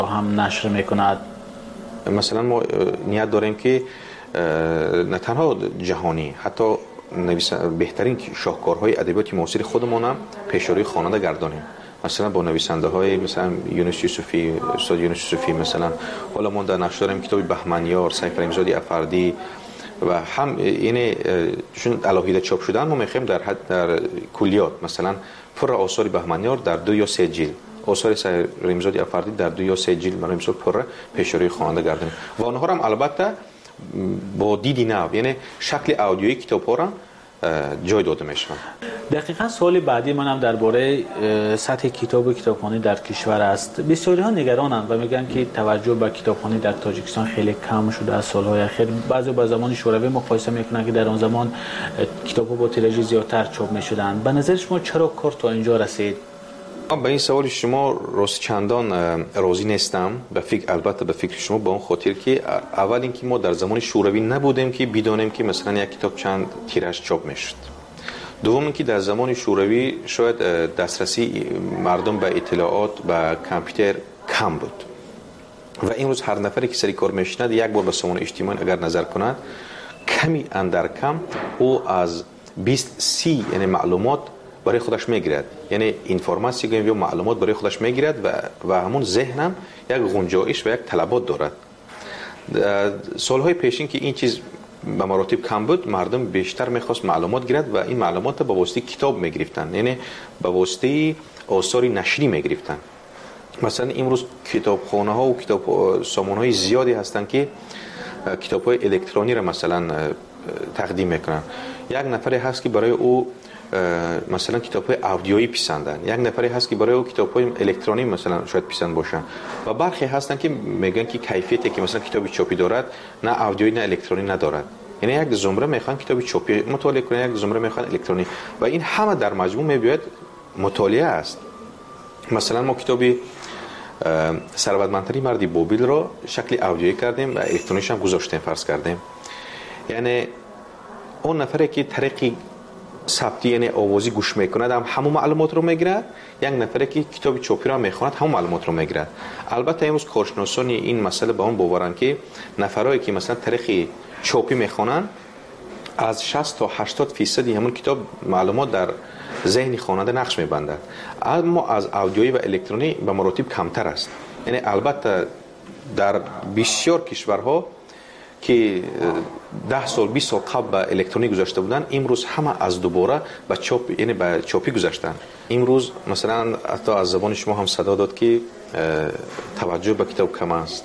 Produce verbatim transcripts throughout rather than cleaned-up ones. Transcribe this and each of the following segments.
هم نشر میکند. مثلا ما نیت داریم که نه تنها جهانی، حتی بهترین شاهکارهای ادبیات معاصر خودمون هم پیشروی خواننده گردانیم. مثلا با نویسنده های مثلا یونس یوسفی، استاد یونس یوسفی، مثلا حالا ما در نشر داریم کتاب بهمنیار، سیف رحیم‌زاده افردی و هم یعنی چون علاوه چاپ شدن ما میخوایم در حد در کلیات مثلا پر آثار بهمنیار در دو یا سه جلد، آثار سیف رحیم‌زاده افردی در دو یا سه جلد ما مثلا پر پیشروی خواننده گردانیم و آنها هم البته با دیدی نو، یعنی شکل آدیویی کتاب‌ها را جای داده میشن. دقیقاً سوال بعدی منم درباره سطح کتاب و کتابخوانی در کشور است. بسیاری ها نگرانند و میگن که توجه به کتابخوانی در تاجیکستان خیلی کم شده از سالهای اخیر. بعضی با زمان شوروی مقایسه میکنن که در آن زمان کتاب‌ها با تیراژ زیادتر چاپ میشدند. به نظر شما چرا کار تا اینجا رسید؟ به این سوال شما راست چندان راضی نیستم. به فکر البته به فکر شما با اون خاطر که اول اینکه ما در زمان شوروی نبودیم که بدونیم که مثلا یک کتاب چند تیراژ چاپ میشد. دوم اینکه در زمان شوروی شاید دسترسی مردم به اطلاعات و کامپیوتر کم بود و امروز هر نفری که سری کار میشند یک بار به سامانه اجتماعی اگر نظر کند کمی اندر کم او از بیست سی یعنی معلومات برای خودش میگیرد، یعنی اینفورماسیون یا معلومات برای خودش میگیرد و و همون ذهنم یک گنجایش و یک طلبات دارد. سالهای پیشین که این چیز به مراتب کم بود، مردم بیشتر میخواست معلومات گیرد و این معلومات به واسطه کتاب میگرفتن، یعنی به واسطه آثار نشری میگرفتن. مثلا امروز کتابخانه ها و کتاب سامان های زیادی هستند که کتاب های الکترونی را مثلا تقدیم میکنن. یک نفری هست که برای او مثلا کتاب های آدیویی پسندن، یک نفری هست که برای او کتاب های الکترونی مثلا شاید پسند باشن و برخی هستن که میگن که کیفیتی که مثلا کتابی چاپی دارد نه آدیویی نه الکترونی ندارد. یعنی یک زمره میخوان کتابی چاپی مطالعه کنن، یک زمره میخوان الکترونی و این همه در مجموع میباید مطالعه است. مثلا ما کتابی ثروتمندترین مرد بابل را شکل آدیویی کردیم و الکترونیش هم گذاشتیم فرض کردیم. یعنی اون نفری که طریقی ثبتی یعنی آوازی گوش میکند هم همون معلومات رو میگیرد، یک نفری که کتاب چاپی را میخواند همون معلومات رو میگیرد. البته امروز کارشناسان این مسئله با اون باورن که نفرایی که مثلا طریق چاپی میخوانند از شصت تا هشتاد فیصد همون کتاب معلومات در ذهن خواننده نقش میبندد، اما از آدیویی و الکترونی به مراتب کمتر است. یعنی البته در بسیار کشورها که ده سال بیست سال قبل به الکترونی گذاشته بودن، امروز همه از دوباره به چاپ یعنی به چاپی گذاشتن. امروز مثلا حتی از زبان شما هم صدا داد که توجه به کتاب کم است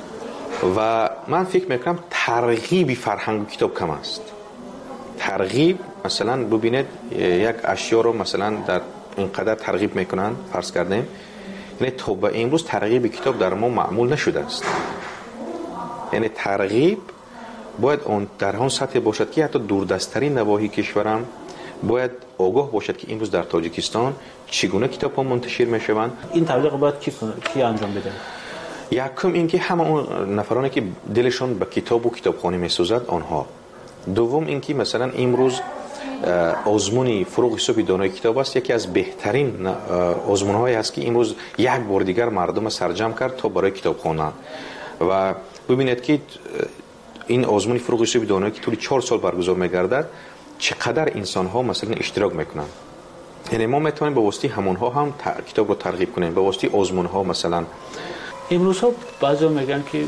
و من فکر میکنم ترغیب فرهنگ کتاب کم است. ترغیب مثلا ببینید یک اشیا رو مثلا در اینقدر ترغیب میکنن فرض کردیم، یعنی تا به امروز ترغیب کتاب در ما معمول نشده است. یعنی ترغیب باید اون در اون سطح باشد که حتی دوردستترین نواحی کشورم باید آگاه باشد که امروز در تاجیکستان چگونه کتاب ها منتشر می شوند. این تبلیغ باید کی کی انجام بده؟ یکم این که همه اون نفرانی که دلشون به کتاب و کتابخوانی می سوزد آنها. دوم این که مثلا امروز آزمون فروغ حسابی دانای کتاب است، یکی از بهترین آزمون هایی است که امروز یک بار دیگر مردم سرجم کرد تا برای کتاب خوندن. و ببینید که این آزمون فروغ حسابی دانایی که طول چهار سال برگزار می‌گردد چقدر انسان ها مثلا اشتراک میکنن. یعنی ما میتونیم به واسطه همون ها هم کتاب رو ترغیب کنیم، به واسطه آزمون ها. مثلا امروز ها بعضی میگن که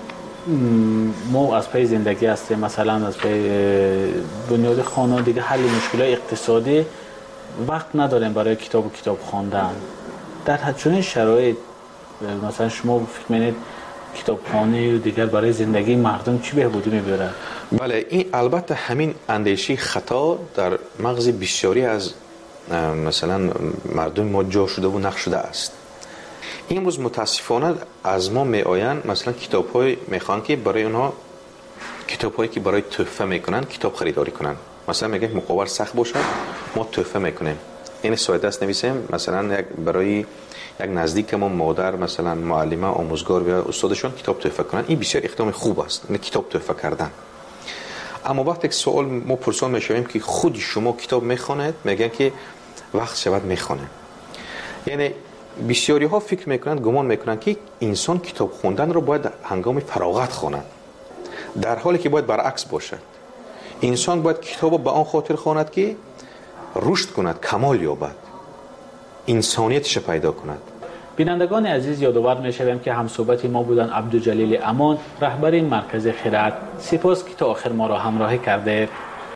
ما از پی زندگی هستیم، مثلا از پی بنیاد خانوادگی حل مشکلات اقتصادی وقت نداریم برای کتاب و کتاب خواندن. در چنین شرایط مثلا شما فکر می‌کنید کتابخانه و دیگر برای زندگی مردم چی بهبودی میبره؟ بله، این البته همین اندیشه خطا در مغز بسیاری از مثلا مردم ما جا شده و نقش شده است. امروز متاسفانه از ما می آیند مثلا کتاب های میخوان که برای اونها کتاب هایی که برای تحفه میکنن کتاب خریداری کنن. مثلا میگن مقاول سخت باشه ما تحفه میکنیم، این ساده است نویسیم مثلا یک برای یک نزدیک ما مادر مثلا معلمه آموزگار یا استادشون کتاب تحفه کنن. این بسیار اقدام خوب است، این کتاب تحفه کردن. اما وقتی که سوال ما پرسان میشویم که خود شما کتاب میخوانید، میگن که وقت شود میخوانه. یعنی بسیاری ها فکر میکنند، گمان میکنند که انسان کتاب خوندن رو باید هنگام فراغت خواند، در حالی که باید برعکس باشد. انسان باید کتاب رو به آن خاطر خواند که رشد کند، کمال یابد، انسانیتش پیدا کند. بینندگان عزیز، یادآور می‌شویم که همصحبت ما بودن عبدالجلیل امان، رهبر این مرکز خرد. سپاس که تا آخر ما را همراهی کرده.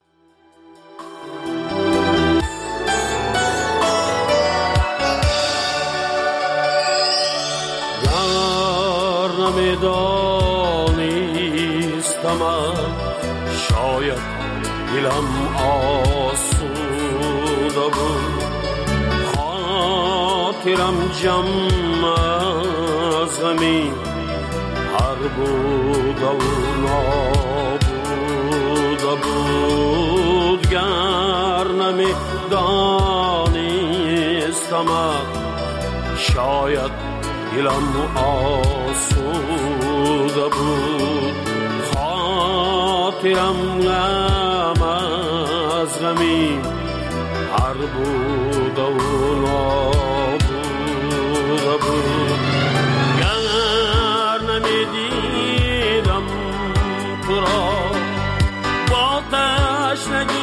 نمیدانستم شاید دلم آسوده بود، خاطرم جمع از غمی هر بود و نابوده بود. گر نمیدانستم شاید دلم آسوده بود، خاطرم غم از غمی هر بود و نابوده بود. گر نمیدیدم تو را با تشنگی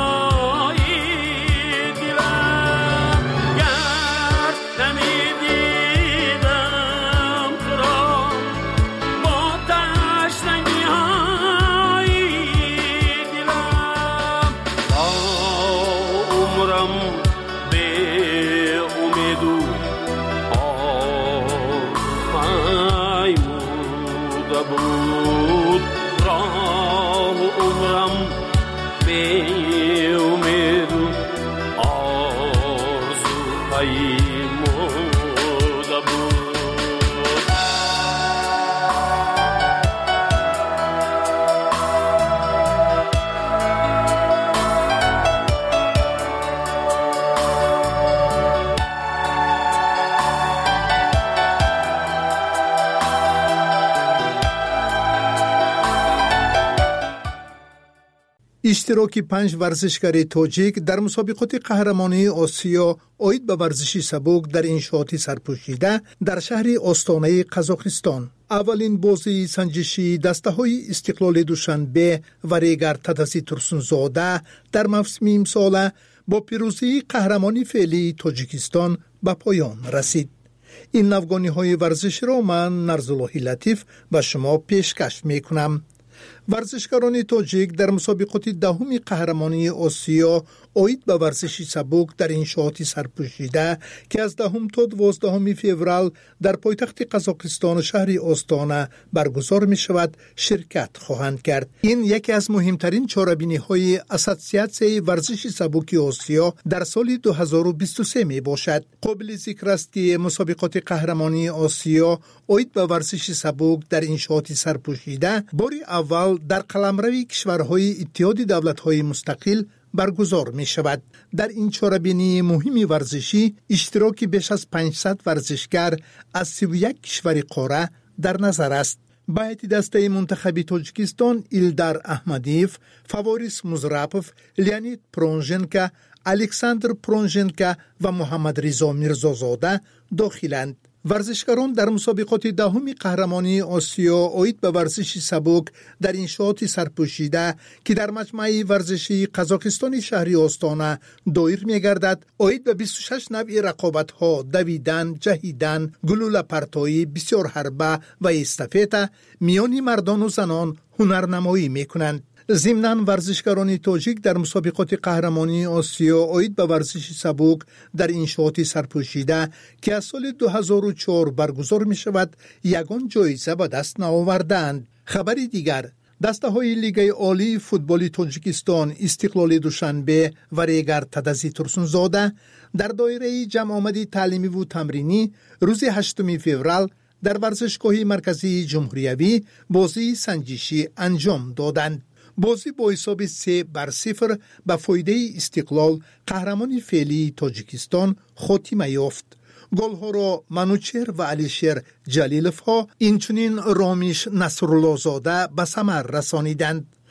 اشتراک پنج ورزشکار تاجیک در مسابقات قهرمانی آسیا عاید به ورزش سبک در انشاءات سرپوشیده در شهر آستانه قزاقستان اولین بازی سنجشی دسته‌های استقلال دوشنبه و ریگر تدسی ترسونزاده در موسم امسال با پیروزی قهرمانی فعلی تاجیکستان به پایان رسید. این نوگانی‌های ورزش را من نرزالله لطیف به شما پیشکش می‌کنم. ورزشکاران تاجیک در مسابقات دهم قهرمانی آسیا عاید به ورزش سبک در انشاءات سرپوشیده که از دهم تا دوازدهم فوریه در پایتخت قزاقستان شهر آستانه برگزار می شود شرکت خواهند کرد. این یکی از مهمترین چاره‌بینی های اسوسیاسیون ورزش سبک آسیا در سال دو هزار و بیست و سه می باشد. قابل ذکر است که مسابقات قهرمانی آسیا عاید به ورزش سبک در انشاءات سرپوشیده بار اول در قلمرو کشورهای اتحاد دولت‌های مستقل برگزار می شود. در این چاره‌بینی مهم ورزشی اشتراک بیش از پانصد ورزشکار از سی و یک کشور قاره در نظر است. به هیئت دسته منتخب تاجیکستان ایلدار احمدیف، فواریس مزرپوف، لیانید پرونژنکا، الکساندر پرونژنکا و محمد رضا میرزازاده داخلند. ورزشکاران در مسابقات دهم قهرمانی آسیا عاید به ورزش سبک در انشاءات سرپوشیده که در مجمع ورزشی قزاقستان شهر آستانه دایر می‌گردد عاید به بیست و شش نوع رقابت‌ها دویدن، جهیدن، گلوله پرتایی، بسیار حربه و استافت میان مردان و زنان هنرنمایی می‌کنند. ضمناً ورزشکاران تاجیک در مسابقات قهرمانی آسیا عاید به ورزش سبک در انشاءات سرپوشیده که از سال دو هزار و چهار برگزار می شود یگان جایزه به دست نآوردند. خبری دیگر، دسته های لیگ عالی فوتبال تاجیکستان استقلال دوشنبه و ریگر تدزی ترسونزاده در دایره جمع آمدی تعلیمی و تمرینی روز هشتم فوریه در ورزشگاه مرکزی جمهوریوی بازی سنجشی انجام دادند. بازی با حساب سه بر صفر به فایده استقلال قهرمان فعلی تاجیکستان خاتمه یافت. گل‌ها را منوچهر و علیشیر جلیلوف ها اینچنین رامیش نصرالله زاده به ثمر رسانیدند.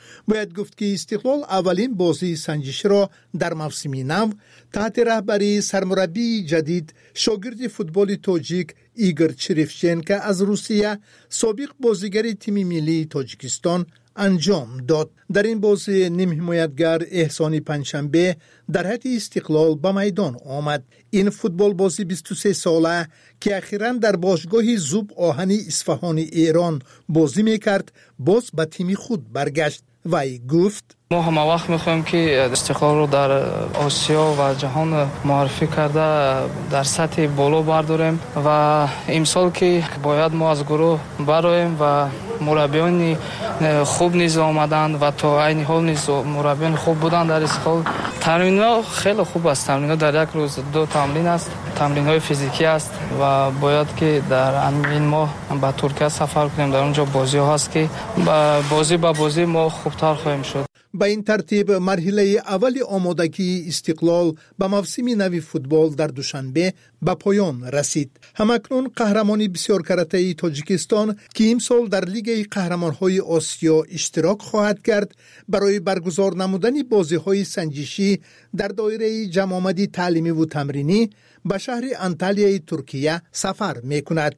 باید گفت که استقلال اولین بازی سنجشی را در موسم نو تحت رهبری سرمربی جدید شاگرد فوتبال تاجیک ایگور چریفچنکو از روسیه سابق بازیگر تیم ملی تاجیکستان انجام داد. در این بازی نیم حمایتگر احسانی پنجشنبه در حد استقلال به میدان آمد. این فوتبال بازی بیست و سه ساله که اخیراً در باشگاه زوب آهن اصفهان ایران بازی میکرد باز به تیم خود برگشت. وی گفت ما همه وقت میخوایم که استقلال رو در آسیا و جهان معرفی کرده در سطح بالا برداریم و امسال که باید ما از گروه برایم و مربیان خوب نیز آمدند و تا این حال نیز مربیان خوب بودند در استقلال. تمرین‌ها خیلی خوب است. تمرین‌ها در یک روز دو تمرین است. تمرین‌های فیزیکی است و باید که در این ماه به ترکیه سفر کنیم. در اونجا بازی‌ها هست که بازی با بازی ما خوبتر خواهیم شد. به این ترتیب مرحله اول آمادگی استقلال به موسم نو فوتبال در دوشنبه به پایان رسید. همکنون قهرمانی بسیار کرده تاجیکستان که امسال در لیگ قهرمان‌های آسیا اشتراک خواهد کرد برای برگزار نمودن بازی‌های سنجشی در دایره جمع‌آمدی تعلیمی و تمرینی به شهر انتالیای ترکیه سفر می‌کند.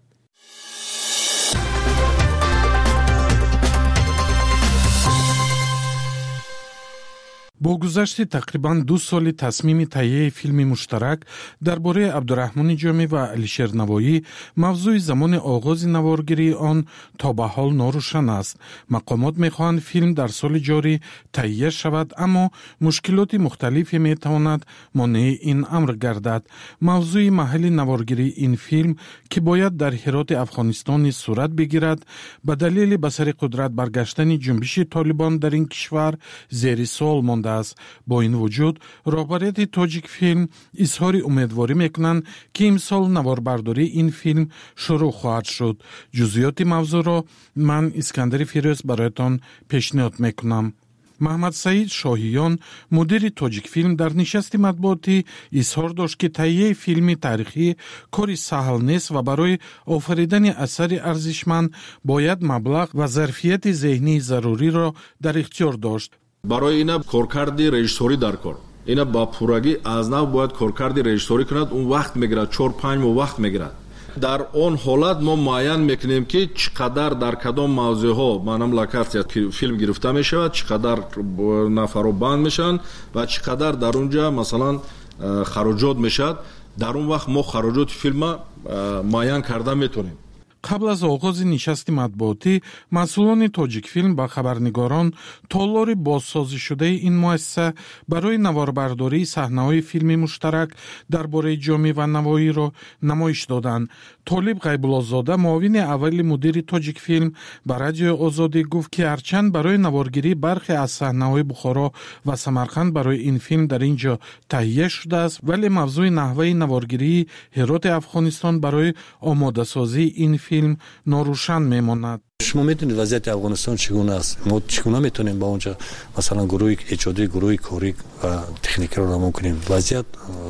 با گذشت تقریباً دو سال تصمیم تهیه فیلم مشترک درباره عبدالرحمن جامی و علیشیر نوایی موضوع زمان آغاز نوارگیری آن تا به حال ناروشن است. مقامات می‌خواهند فیلم در سال جاری تهیه شود اما مشکلات مختلفی می‌تواند مانع این امر گردد. موضوع محل نوارگیری این فیلم که باید در هرات افغانستان صورت بگیرد به دلیل به سر قدرت برگشتن جنبش طالبان در این کشور زیر سوال مانده است. با این وجود رهبریت تاجیک فیلم اظهار امیدواری میکنند که امسال نواربرداری این فیلم شروع خواهد شد. جزئیات موضوع را من اسکندر فیروز برایتان پیشنهاد میکنم. محمد سعید شاهیان مدیر تاجیک فیلم در نشست مطبوعاتی اظهار داشت که تهیه فیلم تاریخی کاری سهل نیست و برای آفریدن اثر ارزشمند باید مبلغ و ظرفیت ذهنی ضروری را در اختیار داشت. برای اینا کارکردی رژیسوری در کار. اینا با پورگی از نو باید کارکردی رژیسوری کند. اون وقت میگیرد، چهار پنج ماه وقت میگیرد. در اون حالت ما معین میکنیم که چقدر در کدام موضوع ها مانم لکارت که فیلم گرفته میشود، چقدر نفرو بند میشن و چقدر در اونجا مثلا خراجات میشد. در اون وقت ما خراجات فیلم معین کرده میتونیم. قبل از آغاز نشست مطبوعاتی مسئولان تاجیک فیلم با خبرنگاران تالار بازسازی شده این مؤسسه برای نواربرداری صحنه‌های فیلم مشترک درباره جامی و نوایی را نمایش دادند. طالب غیب‌الله‌زاده معاون اول مدیر تاجیک فیلم به رادیو آزادی گفت که هرچند برای نوارگیری برخی از صحنه‌های بخارا و سمرقند برای این فیلم در اینجا تهیه شده است ولی موضوع نحوه نوارگیری هرات افغانستان برای آماده سازی این فیلم ناروشن میماند. شما میدونید وضعیت افغانستان چگونه است. ما چگونه میتونیم با اونجا مثلا گروه ایجادی، گروه کاری و تکنیکی رو رام کنیم. وضعیت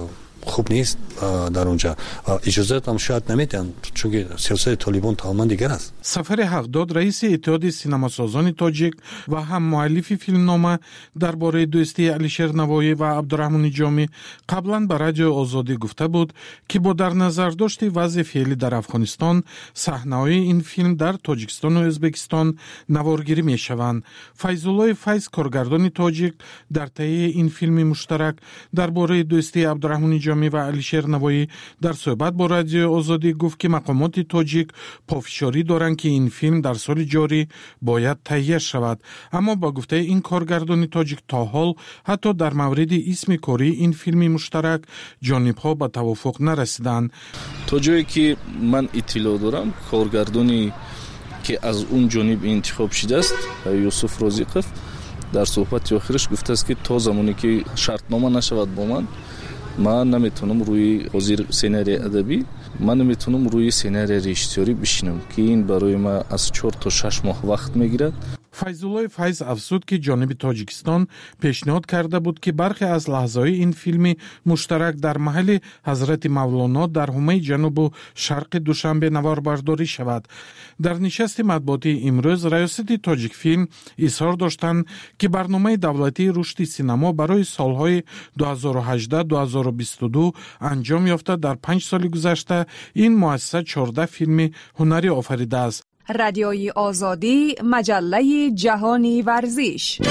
خوب نیست در اونجا. اجازه هم شاید نمیدن چون که سیاست طالبان تماما دیگر است. سفر حقداد رئیس اتحاد سینماسازان تاجیک و هم مؤلف فیلمنامه درباره دوستی علیشیر نوایی و عبدالرحمن جامی قبلا به رادیو آزادی گفته بود که با در نظر داشت وضع فعلی در افغانستان صحنه‌های این فیلم در تاجیکستان و ازبکستان نوارگیری میشوند. فیض‌الله فیض کارگردان تاجیک در تهیه این فیلم مشترک درباره دوستی عبدالرحمن جامی و علیشیر نوایی در صحبت با رادیو آزادی گفت که مقامات تاجیک پافشاری دارند که این فیلم در سال جاری باید تهیه شود اما با گفته این کارگردان تاجیک تا حال حتی در مورد اسم کاری این فیلم مشترک جانب‌ها به توافق نرسیدند. تا جایی که من اطلاع دارم کارگردانی که از اون جانب انتخاب شده است یوسف رازقов در صحبت آخرش گفته است که تا زمانی که شرطنامه نشود با من من نمیتونم روی حاضر سناریوی ادبی من نمیتونم روی سناریوی رژیسوری بشینم که این برای ما از چهار تا شش ماه وقت میگیرد. فیض‌الله فیض افزود که جانب تاجیکستان پیشنهاد کرده بود که برخی از لحظه‌های این فیلم مشترک در محل حضرت مولانا در حومه جنوب و شرق دوشنبه نواربرداری شود. در نشست مطبوعاتی امروز ریاست تاجیک فیلم اظهار داشتند که برنامه دولتی رشد سینما برای سالهای دو هزار و هجده تا دو هزار و بیست و دو انجام یافته. در پنج سال گذشته این مؤسسه چهارده فیلم هنری آفریده است. رادیوی آزادی، مجله جهانی ورزش.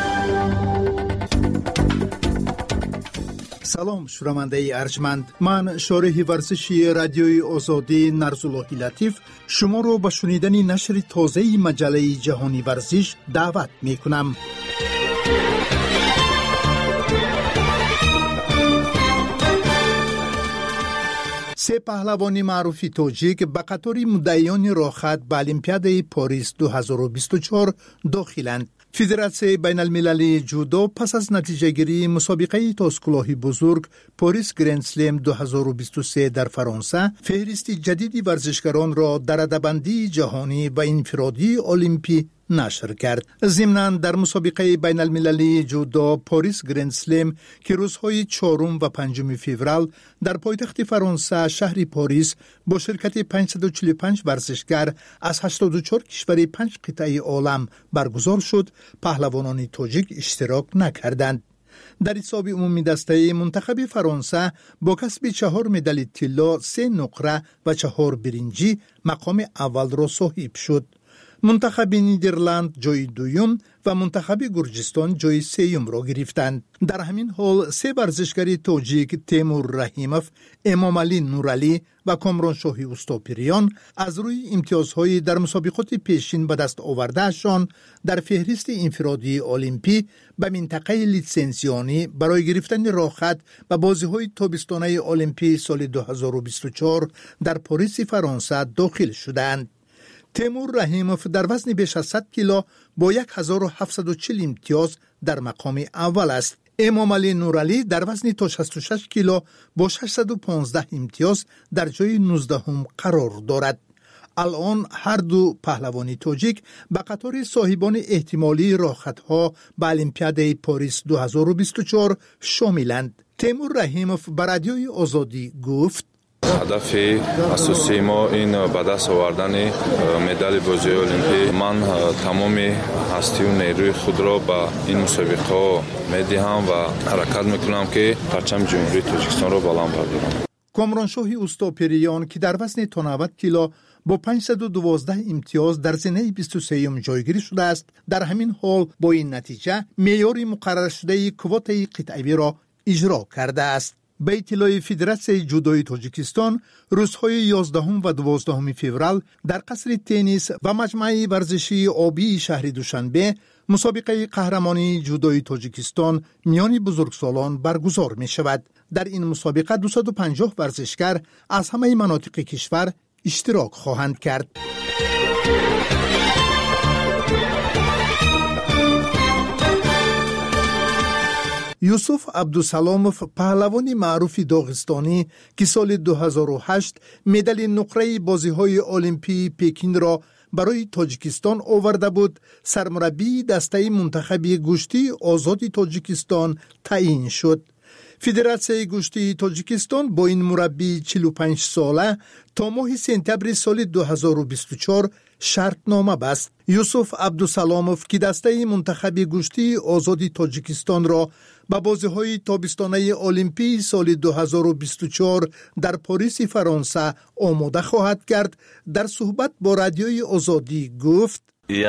سلام شنونده ارجمند، من شارح ورزشی رادیوی آزادی نرزالله لطیف شما رو به شنیدن نشر تازه مجله جهانی ورزش دعوت می کنم. سه پهلوانی معروف تاجیک به قطار مدعیان راهخط به المپیاد پاریس دو هزار و بیست و چهار داخلند. فدراسیون بین المللی جودو پس از نتیجه گیری مسابقه تاسکلاهی بزرگ پاریس گرند سلم دو هزار و بیست و سه در فرانسه فهرست جدیدی ورزشکاران را در رده‌بندی جهانی و انفرادی المپی نشر کرد. ضمناً در مسابقه بین المللی جودو پاریس گرند سلم که روزهای چهارم و پنجم فوریه در پایتخت فرانسه شهر پاریس با شرکت پانصد و چهل و پنج ورزشکار از هشتاد و چهار کشور پنج قطعه عالم برگزار شد، پهلوانان تاجیک اشتراک نکردند. در حساب عمومی دسته منتخب فرانسه با کسب چهار مدال طلا، سه نقره و چهار برنجی مقام اول را صاحب شد. منتخب نیدرلند جای دوم و منتخب گرجستان جای سوم را گرفتند. در همین حال سه ورزشکار تاجیک تیمور رحیموف، امام علی نورعلی و کامرانشاه اوستاپریان از روی امتیازهای در مسابقات پیشین به دست آوردهشان در فهرست انفرادی المپی به منطقه لیسنسیانی برای گرفتن راهخط به بازی‌های تابستانه المپی سال دو هزار و بیست و چهار در پاریس فرانسه داخل شدند. تیمور رحیموف در وزن بیش از صد کیلو با هزار و هفتصد و چهل امتیاز در مقام اول است. امام علی نورعلی در وزن تا شصت و شش کیلو با ششصد و پانزده امتیاز در جای نوزدهم قرار دارد. الان هر دو پهلوانی تاجیک به قطار صاحبان احتمالی راهخطها به المپیاد پاریس دو هزار و بیست و چهار شاملند. تیمور رحیموف به رادیوی آزادی گفت: هدف اساسی ما این به دست آوردن مدال بازی المپی. من تمام هستی و نیروی خود را به این مسابقه میدهم و حرکت میکنم که پرچم جمهوری تاجیکستان را بلند بردارم. کامرانشاه اوستاپریان که در وزن تا نود کیلو با پانصد و دوازده امتیاز در زنه بیست و سوم جایگیری شده است، در همین حال با این نتیجه معیار مقرر شده کوتای قطعی را اجرا کرده است. به اطلاع فدراسیون جودوی تاجیکستان روزهای یازدهم و دوازدهم فوریه در قصر تنیس و مجمع ورزشی آبی شهر دوشنبه مسابقه قهرمانی جودوی تاجیکستان میان بزرگسالان برگزار می شود. در این مسابقه دویست و پنجاه ورزشکار از همه مناطق کشور اشتراک خواهند کرد. یوسف عبدالسلاموف پهلوانی معروف داغستانی که سال دو هزار و هشت مدال نقره بازی‌های المپی پکین را برای تاجیکستان آورده بود، سرمربی دسته منتخب گوشتی آزاد تاجیکستان تعیین شد. فدراسیون گوشتی تاجیکستان با این مربی چهل و پنج ساله تا ماه سپتامبر سال دو هزار و بیست و چهار شرطنامه بست. یوسف عبدالسلاموف که دسته منتخب گوشتی آزاد تاجیکستان را به بازی‌های تابستانه المپی سال دو هزار و بیست و چهار در پاریس فرانسه آماده خواهد کرد، در صحبت با رادیوی آزادی گفت: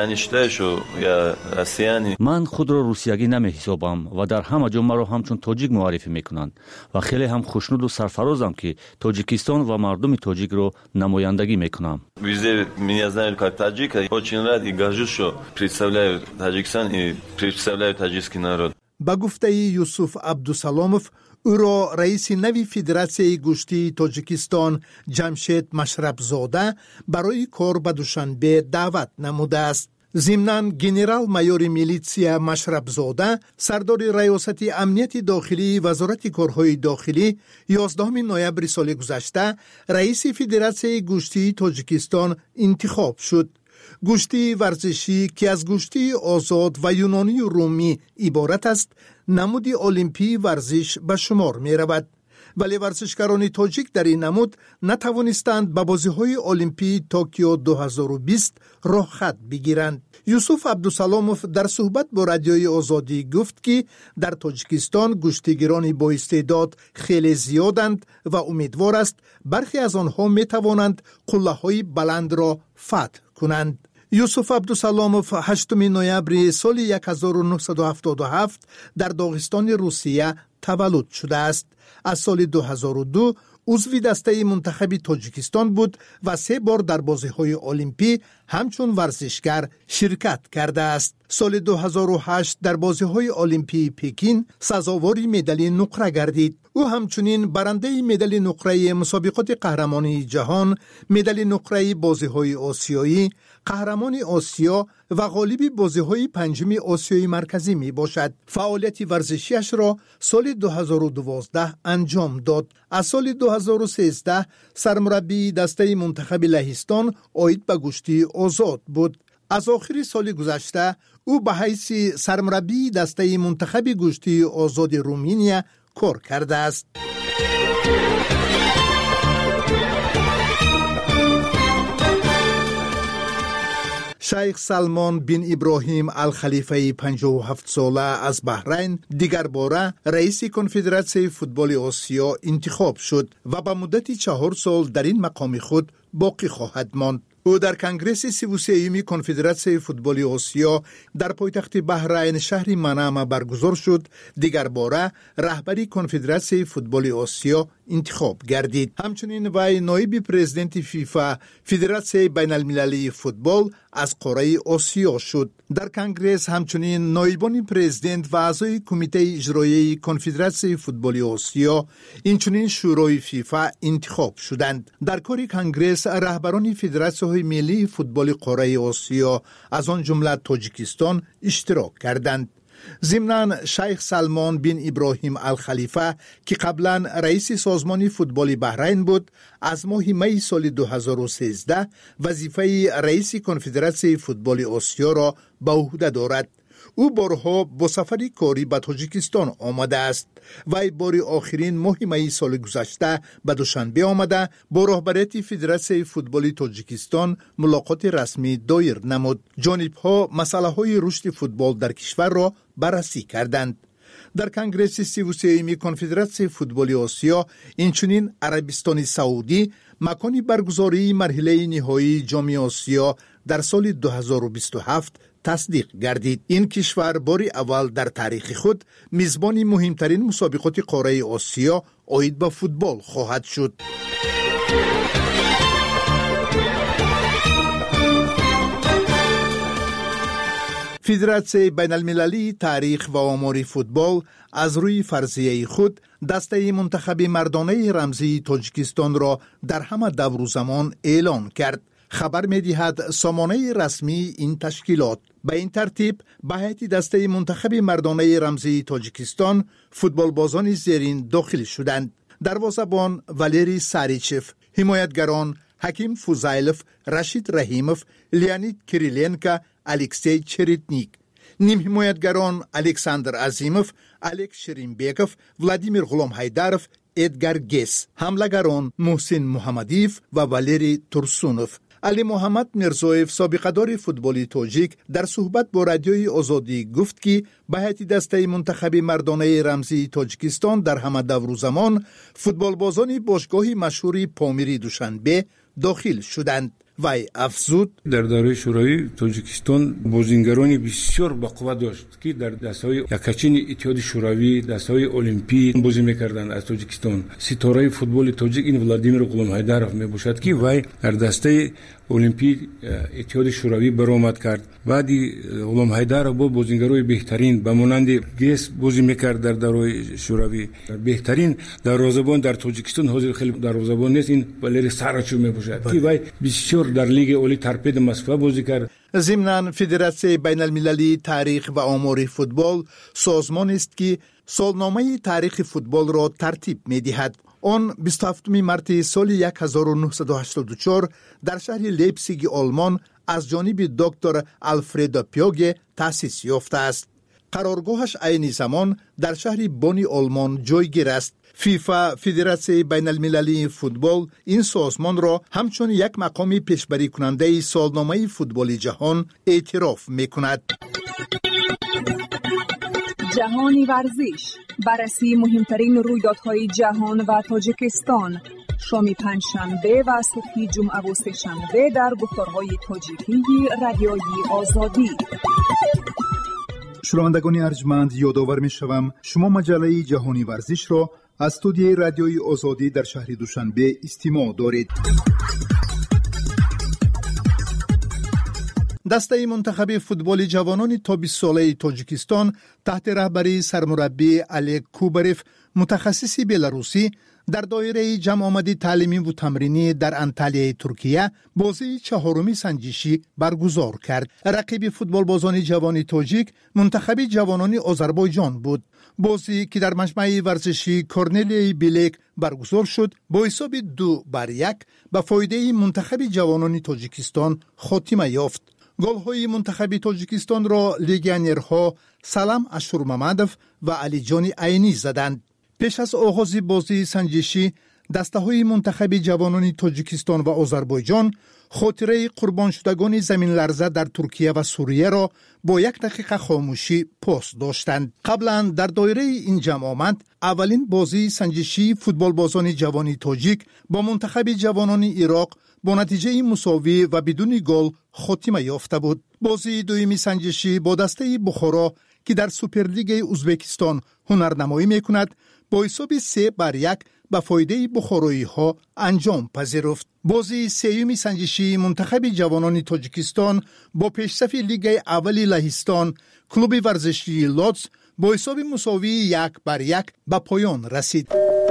من خود را روسیگی نمی‌حسابم و در همه جا مرا همچون تاجیک معرفی میکنند و خیلی هم خوشنود و سرفرازم که تاجیکستان و مردم تاجیک را نمایندگی میکنم. Везде меня знают как таджика. Очень рад и горжусь, что представляю Таджикистан и представляю таджикский народ. با گفته یوسف عبدالسلاموف، او را رئیس نوی فدراسیون گوشتی تاجیکستان جمشید مشربزاده برای کار به دوشنبه دعوت نموده است. ضمناً گنرال مایور میلیتسیا مشربزاده سردار ریاست امنیت داخلی وزارت کارهای داخلی یازدهم نوامبر سال گذشته رئیس فدراسیون گوشتی تاجیکستان انتخاب شد. گوشتی ورزشی که از گوشتی آزاد و یونانی و رومی عبارت است، نمودی المپی ورزش به شمار می رود. ولی ورزشکاران تاجیک در این نمود نتوانستند به بازی‌های المپی توکیو دو هزار و بیست راه خط بگیرند. یوسف عبدالسلاموف در صحبت با رادیوی آزادی گفت که در تاجیکستان گوشتیگیران با استعداد خیلی زیادند و امیدوار است برخی از آنها می توانند قله‌های بلند را فتح کنند. یوسف عبدالسلاموف هشتم نوامبر سال هزار و نهصد و هفتاد و هفت در داغستان روسیه تولد شده است. از سال دو هزار و دو عضو دسته منتخب تاجیکستان بود و سه بار در بازی‌های المپی همچون ورزشگر شرکت کرده است. سال دو هزار و هشت در بازی‌های المپی پکین سزاوار مدال نقره گردید. او همچنین برنده مدال نقره مسابقات قهرمانی جهان، مدال نقره بازی‌های آسیایی، قهرمان آسیا و غالب بازی‌های پنجم آسیای مرکزی می باشد. فعالیت ورزشیش را سال دو هزار و دوازده انجام داد. از سال دو هزار و سیزده سرمربی دسته منتخب لهستان عاید به گوشتی آزاد بود. از آخر سال گذشته او به حیث سرمربی دسته منتخب گوشتی آزاد رومانیا کار کرده است. شیخ سلمان بن ابراهیم الخلیفه پنجاه و هفت ساله از بحرین دیگر باره رئیس کنفدراسیون فوتبال آسیا انتخاب شد و به مدت چهار سال در این مقام خود باقی خواهد ماند. او در کنگره سی و سوم کنفدراسیون فوتبال آسیا در پایتخت بحرین شهر منامه برگزار شد. دیگر باره رهبری کنفدراسیون فوتبال آسیا انتخاب گردید. همچنین وی نایب پرزیدنت فیفا فدراسیون بین المللی فوتبال از قاره آسیا شد. در کنگره همچنین نایبان پرزیدنت و اعضای کمیته اجرایی کنفدراسیون فوتبال آسیا اینچنین شورای فیفا انتخاب شدند. در کار کنگره رهبران فدراسیون ملی فوتبال قاره آسیا از آن جمله تاجیکستان اشتراک کردند. ضمناً شیخ سلمان بن ابراهیم الخلیفه که قبلا رئیس سازمان فوتبال بحرین بود، از ماه می سال دو هزار و سیزده وظیفه رئیس کنفدراسیون فوتبال آسیا را به عهده دارد. او بارها با سفری کاری به تاجیکستان آمده است و بار آخرین ماه می سال گذشته به دوشنبه آمده با رهبریت فدراسیون فوتبال تاجیکستان ملاقات رسمی دایر نمود. جانب‌ها مسائل رشد فوتبال در کشور را بررسی کردند. در کنگره سی و سوم کنفدراسیون فوتبال آسیا اینچنین عربستان سعودی مکان برگزاری مرحله نهایی جام آسیا در سال دو هزار و بیست و هفت تصدیق گردید. این کشور بار اول در تاریخ خود میزبان مهمترین مسابقات قاره آسیا عاید به فوتبال خواهد شد. فدراسیون بین المللی تاریخ و آمار فوتبال از روی فرضیه خود دسته منتخب مردانه رمزی تاجیکستان را در همه دور و زمان اعلان کرد. خبر می دهد سامانه رسمی این تشکیلات. به این ترتیب به هیئت دسته منتخب مردانه رمزی تاجیکستان فوتبال بازان زیرین داخل شدند: دروازه‌بان والری ساریچف، حمایتگران حکیم فوزایلوف، رشید رحیموف، لیانید کریلینکا، الکسی چریتنیک، نیم حمایتگران الکساندر عظیموف، الکس شرینبیکوف، ولادیمیر غلامحیدروف، ادگار گیس، حمله‌گران محسن محمدیف و والری ترسونوف. علی محمد میرزویف سابقه‌دار فوتبال تاجیک در صحبت با رادیوی آزادی گفت که به هیئت دسته منتخب مردانه رمزی تاجیکستان در همه دور و زمان فوتبال بازان باشگاه مشهور پامیری دوشنبه داخل شدند. وی افزود در دوره شورای تاجیکستان بازیگرانی بسیار با قوت داشت که در دسته‌های یکچین اتحاد شوروی، دسته‌های المپی بازی می‌کردند. از تاجیکستان ستاره فوتبال تاجیک این ولادیمیر غلامحیدروف میباشد که وی در دسته المپی اتحاد شوروی برآمد کرد. بعدی غلامحیدروف با بازیگرای بهترین به مانند گیس بازی می‌کرد در دوره شوروی. بهترین دروازه‌بان در تاجیکستان حاضر خیلی دروازه‌بان نیست، این والری ساراچوف میباشد که وی بسیار در لیگ اولی ترپید مصفا بازی کرد. ضمناً فدراسیون بین المللی تاریخ و آمار فوتبال سازمان است که سالنامه تاریخ فوتبال را ترتیب می‌دهد. آن بیست و هفتم مارس سال هزار و نهصد و هشتاد و چهار در شهر لیپزیگ آلمان از جانب دکتر آلفردو پیوگی تأسیس یافته است. قرارگاهش عین زمان در شهر بونی آلمان جایگیر است. فیفا فدراسیون بین المللی فوتبال این سازمان را همچون یک مقام پیشبری کننده سالنامه فوتبال جهان اعتراف میکند. جهانی ورزش، بررسی مهمترین رویدادهای جهان و تاجیکستان، شام پنجشنبه و صبح جمعه و سه‌شنبه در گفتارهای تاجیکی رادیوی آزادی. شنوندگان ارجمند، یادآور می‌شوم شما مجله جهانی ورزش را از استودیوی رادیوی آزادی در شهر دوشنبه استماع دارید. دسته منتخب فوتبال جوانان تا بیست ساله تاجیکستان تحت رهبری سرمربی علی کوبریف متخصص بلاروسی در دایره جمع آمدی تعلیمی و تمرینی در انطالیای ترکیه بازی چهارمی سنجشی برگزار کرد. رقیب فوتبال بازان جوان تاجیک منتخب جوانان آذربایجان بود. بازی که در مجمع ورزشی کورنلی بیلیک برگزار شد با حساب دو بر یک به فایده منتخب جوانان تاجیکستان خاتمه یافت. گل‌های منتخب تاجیکستان را لیگیونرها سلام اشورمامدوف و علی جان عینی زدند. پیش از آغاز بازی سنجشی دسته‌های منتخب جوانان تاجیکستان و آذربایجان خاطره قربان شدگان زمین لرزه در ترکیه و سوریه را با یک دقیقه خاموشی پاس داشتند. قبلا در دایره این جمع آمد اولین بازی سنجشی فوتبال بازان جوان تاجیک با منتخب جوانان عراق با نتیجه مساوی و بدون گل خاتمه یافته بود. بازی دومی سنجشی با دسته بخارا که در سوپرلیگ ازبکستان هنرنمایی میکند با حساب سه بر یک به فایده بخارایی ها انجام پذیرفت. بازی سیومی سنجشی منتخب جوانان تاجیکستان با پیشرفت لیگ اول لهستان کلوب ورزشی لودز با حساب مساوی یک بر یک به پایان رسید.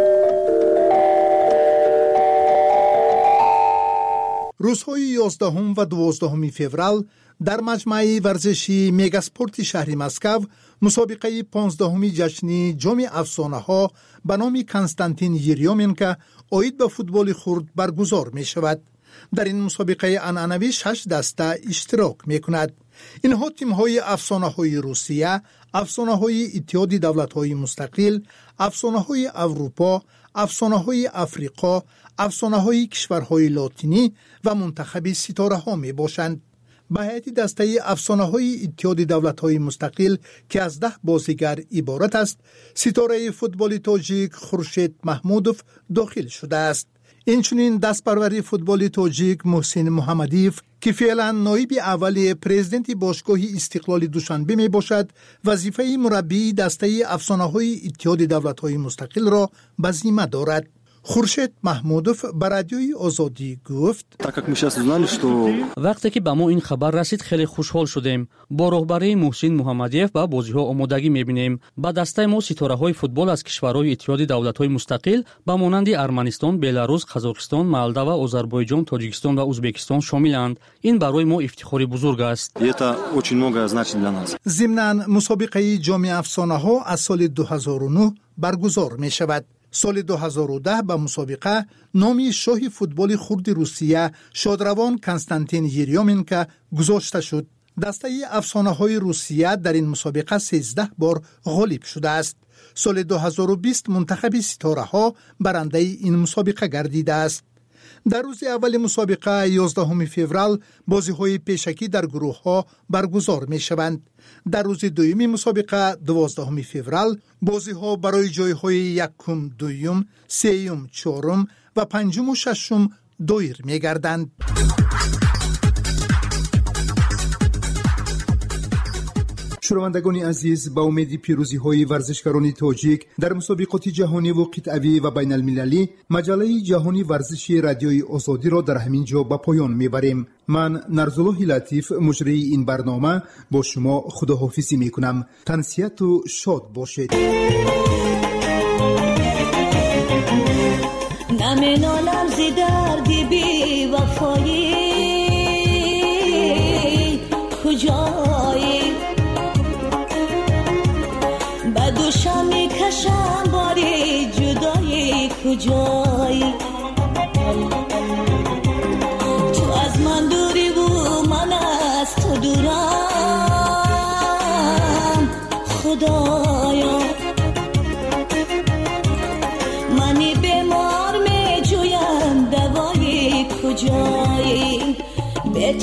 روزهای یازدهم و دوازدهم فوریه در مجمع ورزشی میگاسپورت شهر مسکو مسابقه پانزدهمی جشنی جام افسانه ها به نام کنستانتین یریومنکو عاید به فوتبال خرد برگزار می شود. در این مسابقه عنعنوی شش دسته اشتراک می کند. اینها تیم های افسانه های روسیه، افسانه های اتحاد دولت های مستقل، افسانه های اروپا، افسانه های افریقا، افسانه های کشورهای لاتینی و منتخب ستاره ها می باشند. به هیئت دسته افسانه های اتحاد دولت های مستقل که از ده بازیگر عبارت است، ستاره فوتبال تاجیک خورشید محمودوف داخل شده است. اینچنین دستپروری فوتبال تاجیک محسن محمدیف که فعلا نایب اول پرزیدنت باشگاه استقلال دوشنبه می باشد، وظیفه مربی دسته افسانه های اتحاد دولت های مستقل را به ذمه دارد. خورشید محمودوف به رادیوی آزادی گفت: وقتی که به ما این خبر رسید خیلی خوشحال شدیم. با رهبری محسن محمدیف به بازی‌ها آمادگی می‌بینیم. با دسته ما ستاره‌های فوتبال از کشورهای اتحاد دولت‌های مستقل با مانند ارمنستان، بلاروس، قزاقستان، مالداوا، آذربایجان، تاجیکستان و ازبکستان شاملند. این برای ما افتخاری بزرگ است. ضمناً مسابقه جام افسانه‌ها از سال دو هزار و نه برگزار می‌شود. سال دو هزار و ده به مسابقه نامی شاه فوتبال خرد روسیه شادروان کنستانتین یریومنکو گذاشته شد. دسته افسانه های روسیه در این مسابقه سیزده بار غالب شده است. سال دو هزار و بیست منتخب ستاره ها برنده این مسابقه گردیده است. در روز اول مسابقه یازدهم فوریه بازی های پیشکی در گروه ها برگزار می شوند. در روز دومی مسابقه دوازدهم فوریه بازی ها برای جای های یکم، دویم، سیم، چهارم و پنجم و ششم دایر می گردند. شنوندگان عزیز، با امید پیروزی های ورزشکاران تاجیک در مسابقات جهانی و قطعی و بین المللی، مجله جهانی ورزشی رادیوی آزادی را در همین جا به پایان میبریم. من نرزالله لطیف مجری این برنامه با شما خداحافظی میکنم. تنسیت و شاد باشید. نمینالم زی دردی بی وفایی کجایی دوشم میکشم باری جدایی کجایی تو از من دوری و من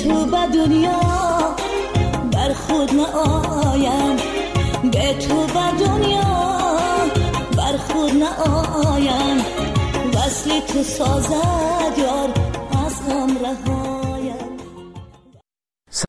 تو به دنیا بر خود نآیم، به تو به دنیا بر خود نآیم، وصل تو سازد یار از غم رها.